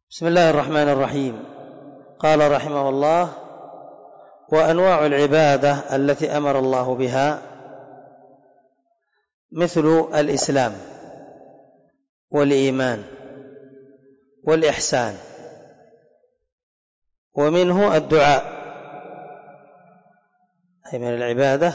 بسم الله الرحمن الرحيم. قال رحمه الله: وأنواع العبادة التي أمر الله بها مثل الإسلام والإيمان والإحسان، ومنه الدعاء، أي من العبادة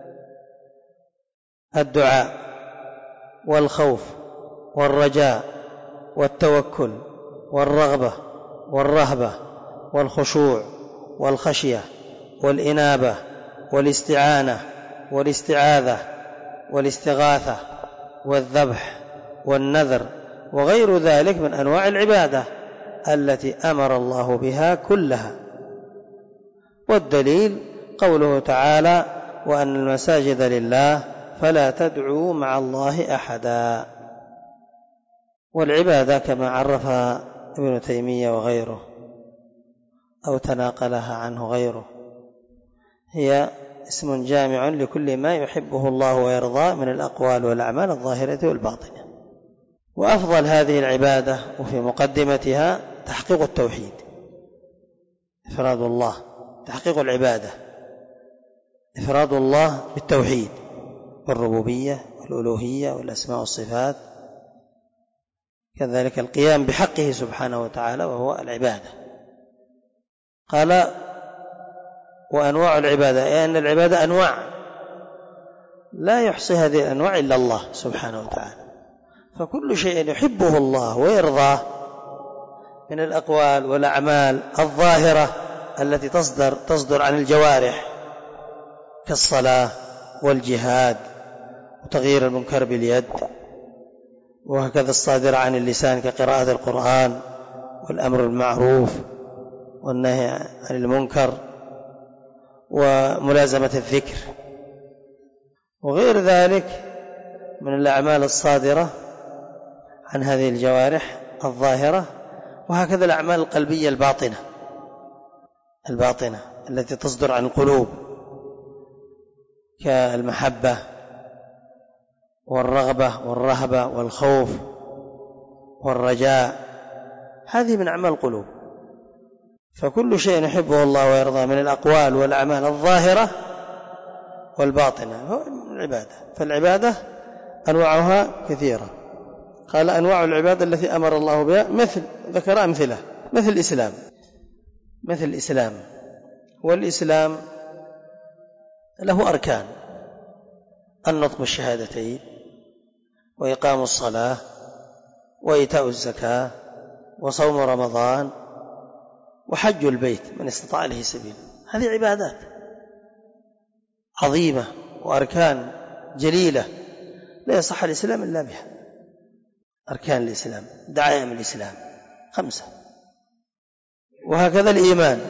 الدعاء والخوف والرجاء والتوكل والرغبة والرهبة والخشوع والخشية والإنابة والاستعانة والاستعاذة والاستغاثة والذبح والنذر وغير ذلك من أنواع العبادة التي أمر الله بها كلها. والدليل قوله تعالى: وأن المساجد لله فلا تدعوا مع الله أحدا. والعبادة كما عرفها ابن تيمية وغيره أو تناقلها عنه غيره هي اسم جامع لكل ما يحبه الله ويرضاه من الأقوال والأعمال الظاهرة والباطنة. وأفضل هذه العبادة وفي مقدمتها تحقيق التوحيد، إفراد الله، تحقيق العبادة، إفراد الله بالتوحيد والربوبية والألوهية والأسماء والصفات، كذلك القيام بحقه سبحانه وتعالى وهو العبادة. قال: وأنواع العبادة، أي أن العبادة أنواع لا يحصي هذه الأنواع إلا الله سبحانه وتعالى، فكل شيء يحبه الله ويرضاه من الأقوال والأعمال الظاهرة التي تصدر عن الجوارح كالصلاة والجهاد وتغيير المنكر باليد، وهكذا الصادر عن اللسان كقراءة القرآن والأمر بالمعروف والنهي عن المنكر وملازمة الذكر وغير ذلك من الأعمال الصادرة عن هذه الجوارح الظاهرة، وهكذا الأعمال القلبية الباطنة التي تصدر عن القلوب كالمحبة والرغبة والرهبة والخوف والرجاء، هذه من أعمال القلوب. فكل شيء يحبه الله ويرضاه من الأقوال والأعمال الظاهرة والباطنة هو العبادة. فالعبادة أنواعها كثيرة. قال: أنواع العبادة التي أمر الله بها ذكر أمثلة مثل الإسلام. والإسلام له أركان: النطق بالشهادتين، وإقام الصلاة، وإيتاء الزكاة، وصوم رمضان، وحج البيت من استطاع إليه سبيل. هذه عبادات عظيمة وأركان جليلة لا يصح الإسلام إلا بها. أركان الإسلام، دعائم الإسلام 5. وهكذا الإيمان،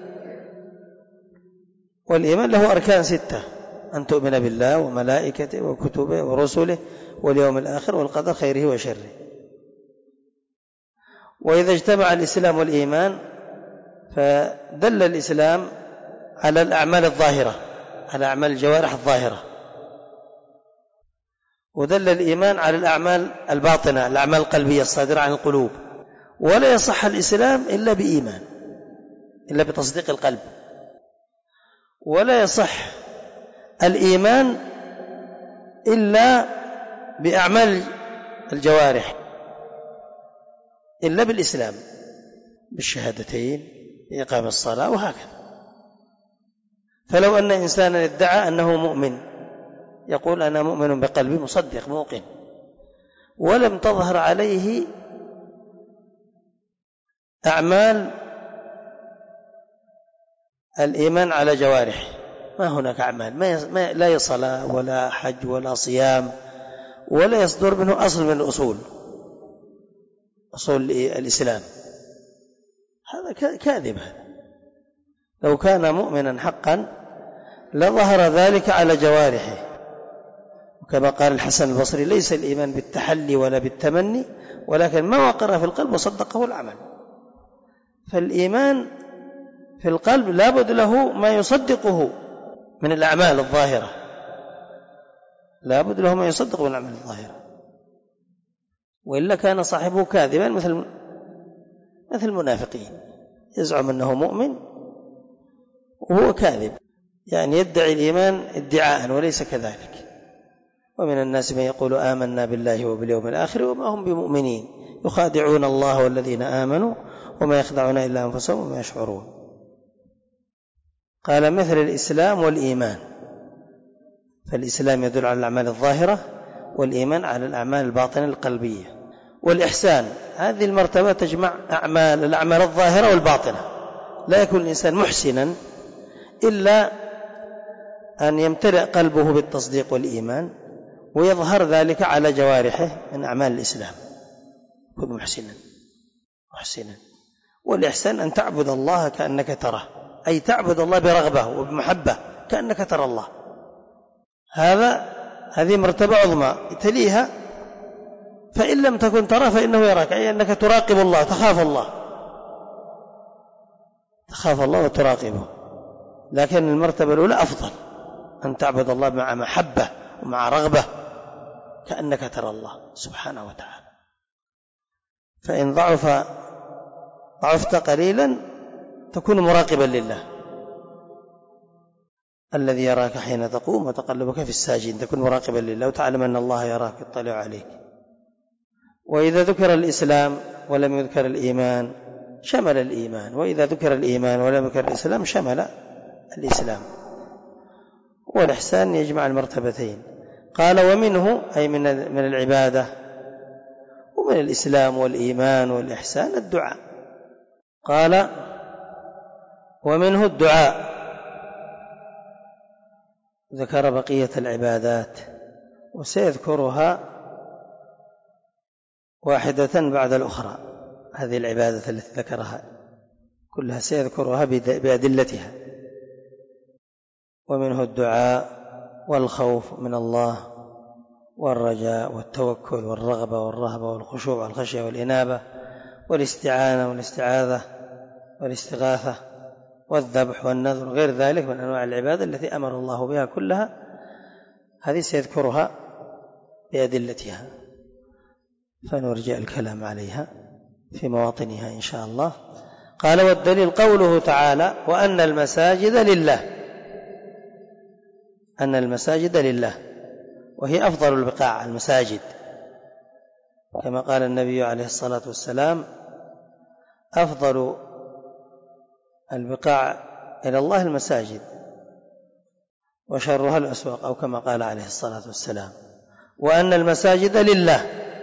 والإيمان له أركان 6: أن تؤمن بالله وملائكته وكتبه ورسله واليوم الآخر والقدر خيره وشره. وإذا اجتمع الإسلام والإيمان فدل الإسلام على الأعمال الظاهرة، على أعمال الجوارح الظاهرة، ودل الإيمان على الأعمال الباطنة، الأعمال القلبية الصادرة عن القلوب. ولا يصح الإسلام إلا بإيمان، إلا بتصديق القلب. ولا يصح الإيمان إلا بأعمال الجوارح، إلا بالإسلام، بالشهادتين، بإقام الصلاة، وهكذا. فلو أن إنسانا ادعى أنه مؤمن، يقول: أنا مؤمن بقلبي مصدق موقن، ولم تظهر عليه أعمال الإيمان على جوارح، ما هناك أعمال، لا صلاة ولا حج ولا صيام، ولا يصدر منه أصل من أصول الإسلام، هذا كاذب. لو كان مؤمنا حقا لظهر ذلك على جوارحه. وكما قال الحسن البصري: ليس الإيمان بالتحلي ولا بالتمني، ولكن ما وقر في القلب وصدقه العمل. فالإيمان في القلب لا بد له ما يصدقه من الأعمال الظاهرة، لا بد له ما يصدقه من الأعمال الظاهرة، وإلا كان صاحبه كاذبا مثل مثل المنافقين، يزعم أنه مؤمن وهو كاذب، يعني يدعي الإيمان ادعاء وليس كذلك. ومن الناس من يقول آمنا بالله وباليوم الآخر وما هم بمؤمنين يخادعون الله والذين آمنوا وما يخدعون إلا أنفسهم وما يشعرون. قال مثل الإسلام والإيمان، فالإسلام يدل على الأعمال الظاهرة والإيمان على الأعمال الباطنة القلبية. والإحسان هذه المرتبة تجمع الأعمال الظاهرة والباطنة، لا يكون الإنسان محسنا إلا أن يمتلئ قلبه بالتصديق والإيمان ويظهر ذلك على جوارحه من أعمال الإسلام، كن محسنا. والإحسان أن تعبد الله كأنك تراه، أي تعبد الله برغبة وبمحبة كأنك ترى الله. هذه مرتبة عظمى. تليها فإن لم تكن تراه فإنه يراك، أي أنك تراقب الله، تخاف الله وتراقبه. لكن المرتبة الأولى أفضل، أن تعبد الله مع محبة ومع رغبة كأنك ترى الله سبحانه وتعالى. فإن ضعفت قليلا تكون مراقبا لله الذي يراك حين تقوم وتقلبك في الساجدين، تكون مراقبا لله وتعلم أن الله يراك يطلع عليك. وإذا ذكر الإسلام ولم يذكر الإيمان شمل الإيمان، وإذا ذكر الإيمان ولم يذكر الإسلام شمل الإسلام. والإحسان يجمع المرتبتين. قال ومنه أي من العبادة ومن الإسلام والإيمان والإحسان الدعاء. قال ومنه الدعاء، ذكر بقية العبادات وسيذكرها واحدة بعد الأخرى. هذه العبادة التي ذكرها كلها سيذكرها بأدلتها. ومنه الدعاء والخوف من الله والرجاء والتوكل والرغبة والرهبة والخشوع والخشية والإنابة والاستعانة والاستعاذة والاستغاثة والذبح والنذر غير ذلك من أنواع العبادة التي أمر الله بها كلها، هذه سيذكرها بأدلتها، فنرجع الكلام عليها في مواطنها إن شاء الله. قال والدليل قوله تعالى وأن المساجد لله، أن المساجد لله، وهي أفضل البقاع المساجد، كما قال النبي عليه الصلاة والسلام أفضل البقاع إلى الله المساجد وشرها الأسواق، أو كما قال عليه الصلاة والسلام. وأن المساجد لله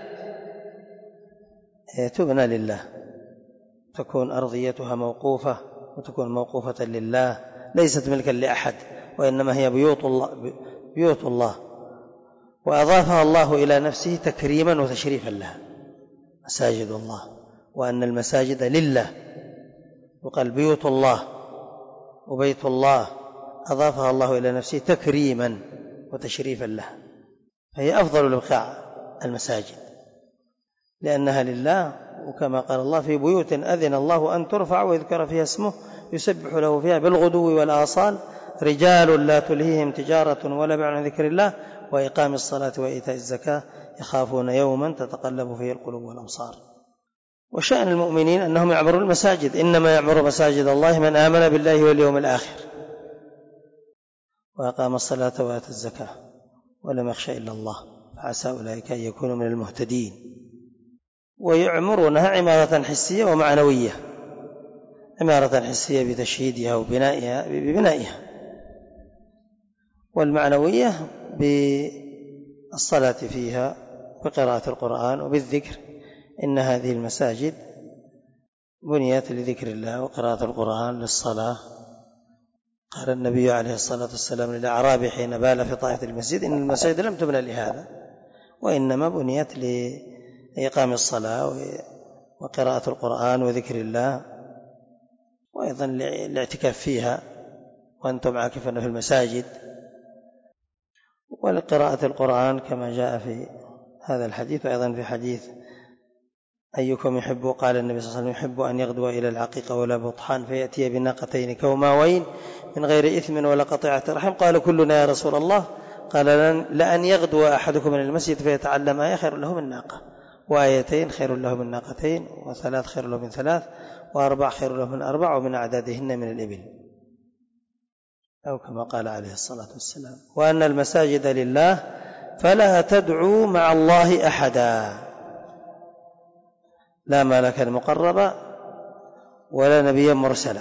تبنى لله، تكون أرضيتها موقوفة وتكون موقوفة لله، ليست ملكا لأحد، وإنما هي بيوت الله، وأضافها الله إلى نفسه تكريما وتشريفا لها، مساجد الله. وأن المساجد لله، وقال بيوت الله وبيت الله، أضافها الله إلى نفسه تكريما وتشريفا لها، فهي أفضل البقاع المساجد لأنها لله. وكما قال الله في بيوت أذن الله أن ترفع ويذكر فيها اسمه يسبح له فيها بالغدو والآصال رجال لا تلهيهم تجارة ولا بيع عن ذكر الله وإقام الصلاة وإيتاء الزكاة يخافون يوما تتقلب فيه القلوب والأبصار. وشأن المؤمنين أنهم يعمرون المساجد، إنما يعمر مساجد الله من آمن بالله واليوم الآخر وأقام الصلاة وآتى الزكاة ولم يخش إلا الله فعسى أولئك أن يكونوا من المهتدين. ويعمرونها عمارة حسية ومعنوية، عمارة حسية بتشييدها وبنائها، والمعنوية بالصلاة فيها بقراءة القرآن وبالذكر. إن هذه المساجد بنيت لذكر الله وقراءة القرآن للصلاة. قال النبي عليه الصلاة والسلام للأعرابي حين بال في طائفة المسجد إن المساجد لم تبنى لهذا، وإنما بنيت لإقام الصلاة وقراءة القرآن وذكر الله، وأيضا الاعتكاف فيها وأنتم عاكفون في المساجد، ولقراءة القرآن كما جاء في هذا الحديث، وأيضا في حديث أيكم يحب، قال النبي صلى الله عليه وسلم يحب أن يغدو إلى العقيقة ولا بطحان فيأتي بناقتين كوماوين من غير إثم ولا قطيعة رحم. قال كلنا يا رسول الله، قال لأن يغدو أحدكم من المسجد فيتعلم آية خير له من ناقة. وآيتين خير له من ناقتين، وثلاث خير له من ثلاث، وأربع خير له من أربع، ومن أعدادهن من الإبل، أو كما قال عليه الصلاة والسلام. وأن المساجد لله فلا تدعوا مع الله أحدا، لا ملكا مقربا ولا نبيا مرسلا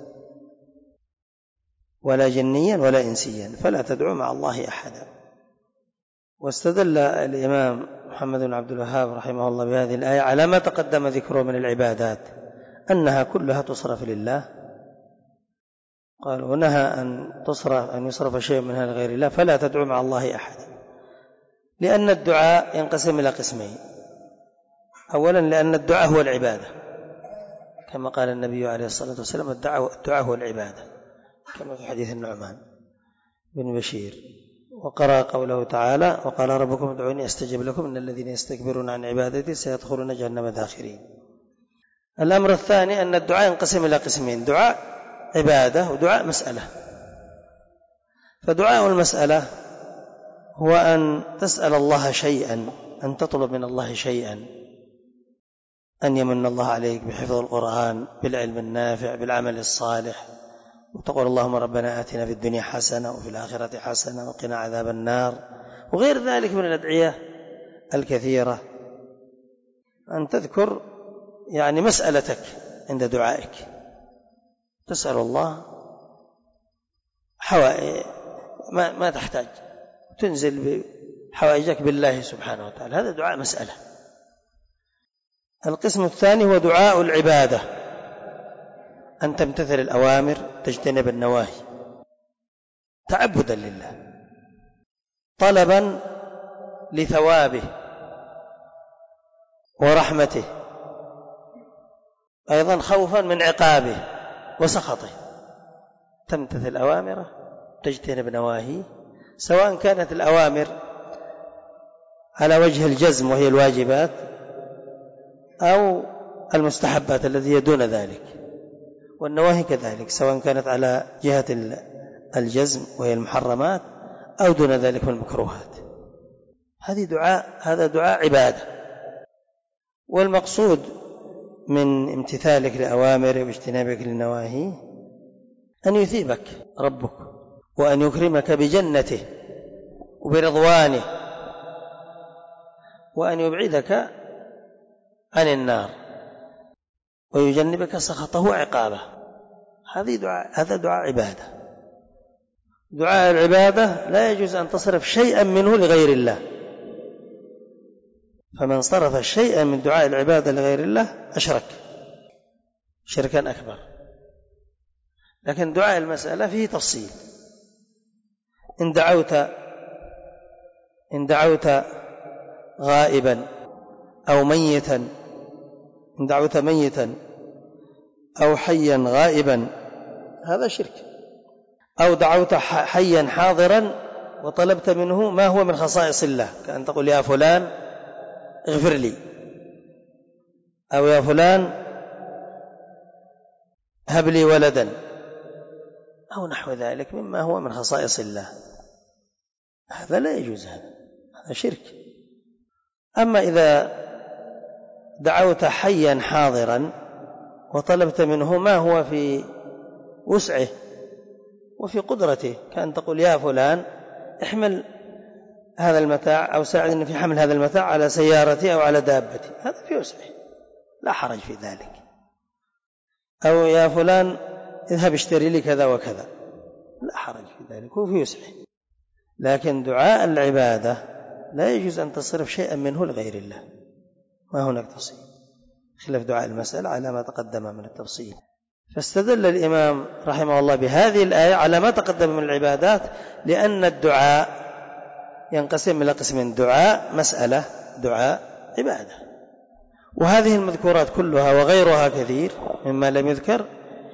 ولا جنيا ولا إنسيا، فلا تدعوا مع الله أحدا. واستدل الإمام محمد بن عبد الوهاب رحمه الله بهذه الآية على ما تقدم ذكره من العبادات أنها كلها تصرف لله. قال ونهى أن يصرف شيء منها لغير الله، فلا تدعوا مع الله أحدا. لأن الدعاء ينقسم إلى قسمين: أولا لأن الدعاء هو العبادة، كما قال النبي عليه الصلاة والسلام: الدعاء هو العبادة، كما في حديث النعمان بن بشير. وقرأ قوله تعالى: وقال ربكم ادعوني أستجب لكم إن الذين يستكبرون عن عبادتي سيدخلون جهنم داخرين. الأمر الثاني أن الدعاء ينقسم إلى قسمين: دعاء عبادة ودعاء مسألة. فدعاء المسألة هو أن تسأل الله شيئا، أن تطلب من الله شيئا، أن يمن الله عليك بحفظ القرآن، بالعلم النافع، بالعمل الصالح، وتقول اللهم ربنا آتنا في الدنيا حسنة وفي الآخرة حسنة وقنا عذاب النار، وغير ذلك من الأدعية الكثيرة. أن تذكر يعني مسألتك عند دعائك، تسأل الله ما تحتاج، تنزل بحوائجك بالله سبحانه وتعالى، هذا دعاء مسألة. القسم الثاني هو دعاء العبادة، أن تمتثل الأوامر تجتنب النواهي تعبدا لله، طلبا لثوابه ورحمته، أيضا خوفا من عقابه وسخطه. تمتثل أوامره تجتنب نواهيه، سواء كانت الأوامر على وجه الجزم وهي الواجبات، أو المستحبات التي هي دون ذلك، والنواهي كذلك سواء كانت على جهة الجزم وهي المحرمات أو دون ذلك من المكروهات. هذا دعاء عبادة. والمقصود من امتثالك لأوامره واجتنابك للنواهي أن يثيبك ربك، وأن يكرمك بجنته وبرضوانه، وأن يبعدك عن النار ويجنبك سخطه وعقابه. هذا دعاء عبادة. دعاء العبادة لا يجوز أن تصرف شيئا منه لغير الله، فمن صرف شيئا من دعاء العبادة لغير الله أشرك شركا أكبر. لكن دعاء المسألة فيه تفصيل: إن دعوت غائبا أو ميتا، إن دعوت ميتا أو حيا غائبا هذا شرك، أو دعوت حيا حاضرا وطلبت منه ما هو من خصائص الله، كأن تقول يا فلان اغفر لي، أو يا فلان هب لي ولدا، أو نحو ذلك مما هو من خصائص الله، هذا لا يجوز، هذا شرك. أما إذا دعوت حيا حاضرا وطلبت منه ما هو في وسعه وفي قدرته، كأن تقول يا فلان احمل هذا المتاع أو ساعدني في حمل هذا المتاع على سيارتي أو على دابتي، هذا في وسعه لا حرج في ذلك. أو يا فلان اذهب اشتري لي كذا وكذا، لا حرج في ذلك، هو في وسعه. لكن دعاء العبادة لا يجوز أن تصرف شيئا منه لغير الله، ما هناك تفصيل، خلاف دعاء المسألة على ما تقدم من التفصيل. فاستدل الإمام رحمه الله بهذه الآية على ما تقدم من العبادات، لأن الدعاء ينقسم إلى قسمين: دعاء مسألة، دعاء عبادة. وهذه المذكورات كلها وغيرها كثير مما لم يذكر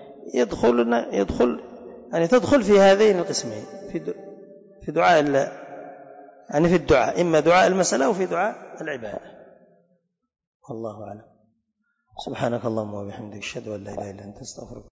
تدخل في هذين القسمين، في دعاء في الدعاء، إما دعاء المسألة وفي دعاء العبادة. والله أعلم. سبحانك اللهم وبحمدك أشهد أن لا إله إلا أنت أستغفرك.